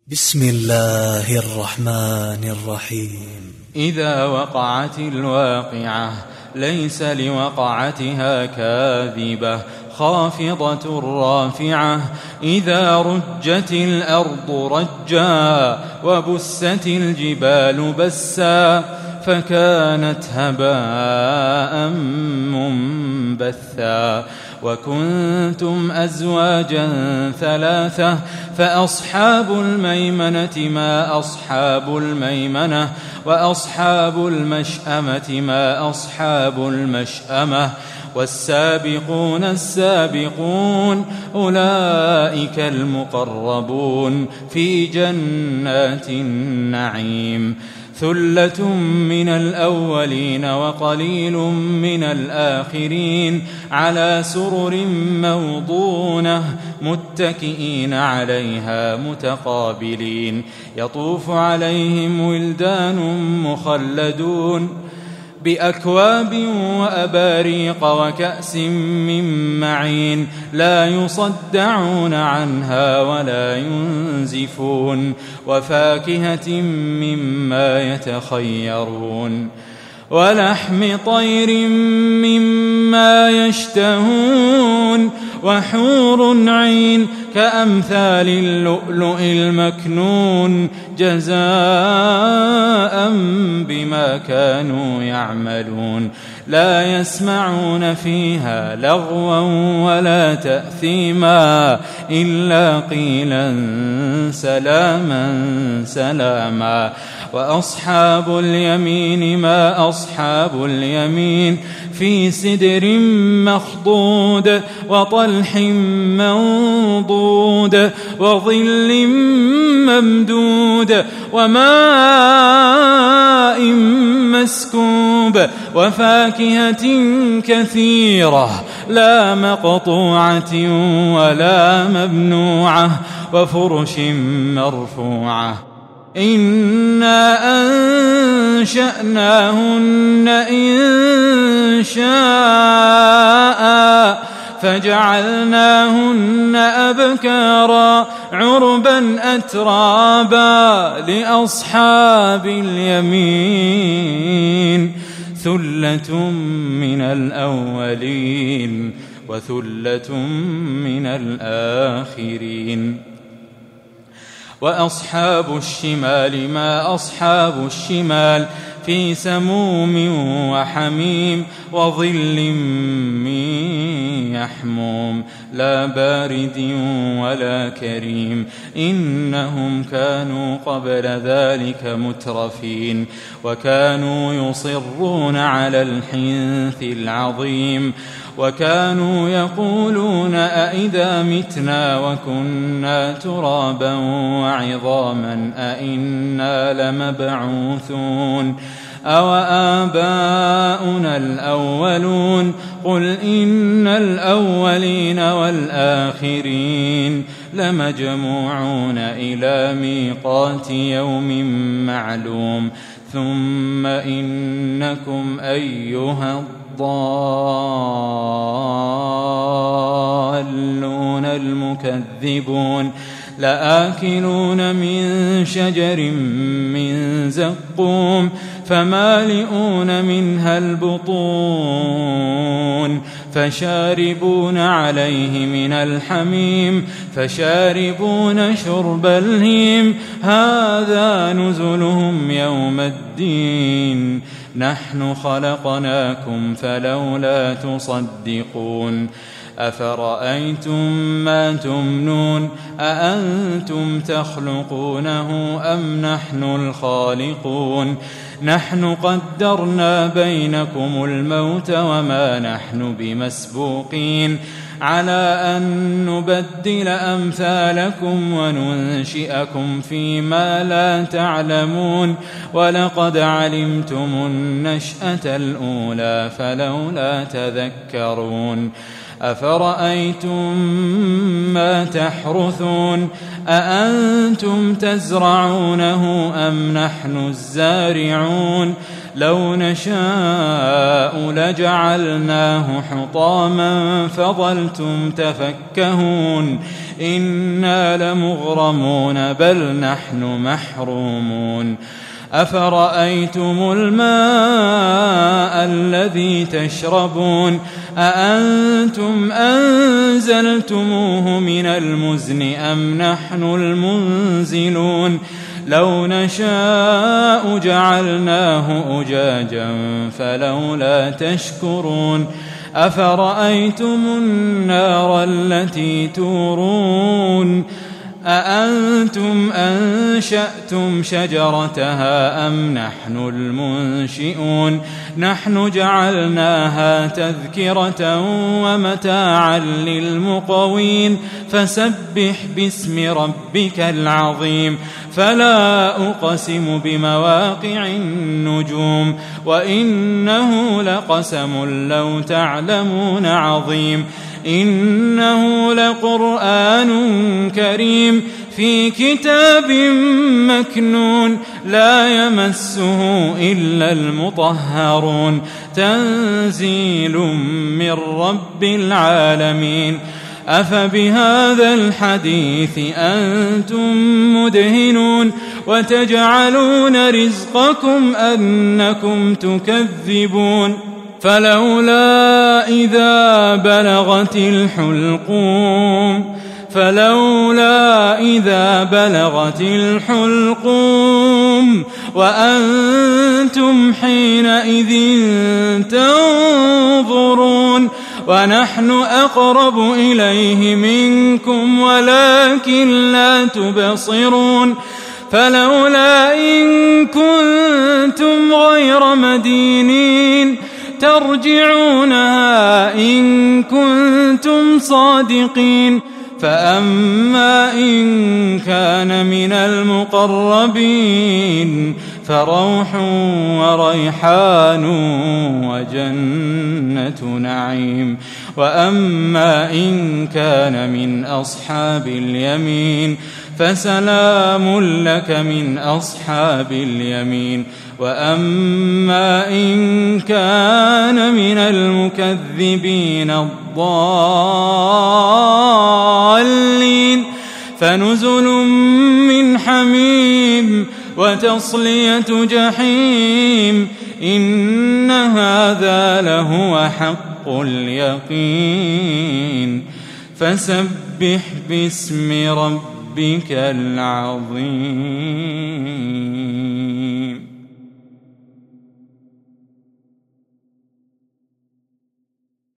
بسم الله الرحمن الرحيم. إذا وقعت الواقعة ليس لوقعتها كاذبة خافضة رافعة إذا رجت الأرض رجا وبست الجبال بسا فكانت هباء منبثا وكنتم أزواجا ثلاثة فأصحاب الميمنة ما أصحاب الميمنة وأصحاب المشأمة ما أصحاب المشأمة والسابقون السابقون أولئك المقربون في جنات النعيم ثلة من الأولين وقليل من الآخرين على سرر موضونة متكئين عليها متقابلين يطوف عليهم ولدان مخلدون بأكواب وأباريق وكأس من معين لا يصدعون عنها ولا ينزفون وفاكهة مما يتخيرون ولحم طير مما يشتهون وحور عين كأمثال اللؤلؤ المكنون جزاء بما كانوا يعملون لا يسمعون فيها لغوا ولا تأثيما إلا قيلا سلاما سلاما وأصحاب اليمين ما أصحاب اليمين في سدر مخضود وطلح منضود وظل ممدود وماء مسكوب وفاكهة كثيرة لا مقطوعة ولا ممنوعة وفرش مرفوعة إنا أنشأناهن إنشاء فجعلناهن أبكارا عربا أترابا لأصحاب اليمين ثلة من الأولين وثلة من الآخرين وأصحاب الشمال ما أصحاب الشمال في سموم وحميم وظل من يحموم لا بارد ولا كريم إنهم كانوا قبل ذلك مترفين وكانوا يصرون على الحنث العظيم وكانوا يقولون أئذا متنا وكنا ترابا وعظاما أئنا لمبعوثون أوآباؤنا الأولون قل إن الأولين والآخرين لمجموعون إلى ميقات يوم معلوم ثم إنكم أيها الضالون المكذبون لآكلون من شجر من زقوم فمالئون منها البطون فشاربون عليه من الحميم فشاربون شرب الهيم هذا نزلهم يوم الدين نحن خلقناكم فلولا تصدقون أفرأيتم ما تمنون أأنتم تخلقونه أم نحن الخالقون نحن قدرنا بينكم الموت وما نحن بمسبوقين على أن نبدل أمثالكم وننشئكم فيما لا تعلمون ولقد علمتم النشأة الأولى فلولا تذكرون أفرأيتم ما تحرثون أأنتم تزرعونه أم نحن الزارعون لو نشاء لجعلناه حطاما فظلتم تفكهون إنا لمغرمون بل نحن محرومون أفرأيتم الماء الذي تشربون أأنتم أنزلتموه من المزن أم نحن المنزلون لو نشاء جعلناه أجاجا فلولا تشكرون أفرأيتم النار التي تورون أأنتم أنشأتم شجرتها أم نحن المنشئون نحن جعلناها تذكرة ومتاعا للمقوين فسبح باسم ربك العظيم فلا أقسم بمواقع النجوم وإنه لقسم لو تعلمون عظيم إنه لقرآن كريم في كتاب مكنون لا يمسه إلا المطهرون تنزيل من رب العالمين أفبهذا الحديث أنتم مدهنون وتجعلون رزقكم أنكم تكذبون فلولا إذا بلغت الحلقوم وأنتم حينئذ تنظرون ونحن أقرب إليه منكم ولكن لا تبصرون فلولا إن كنتم غير مدينين ترجعونها إن كنتم صادقين فأما إن كان من المقربين فروح وريحان وجنة نعيم وأما إن كان من أصحاب اليمين فسلام لك من أصحاب اليمين وأما إن كان من المكذبين الضالين فنزل من حميم وتصلية جحيم إن هذا لهو حق اليقين فسبح باسم ربك العظيم.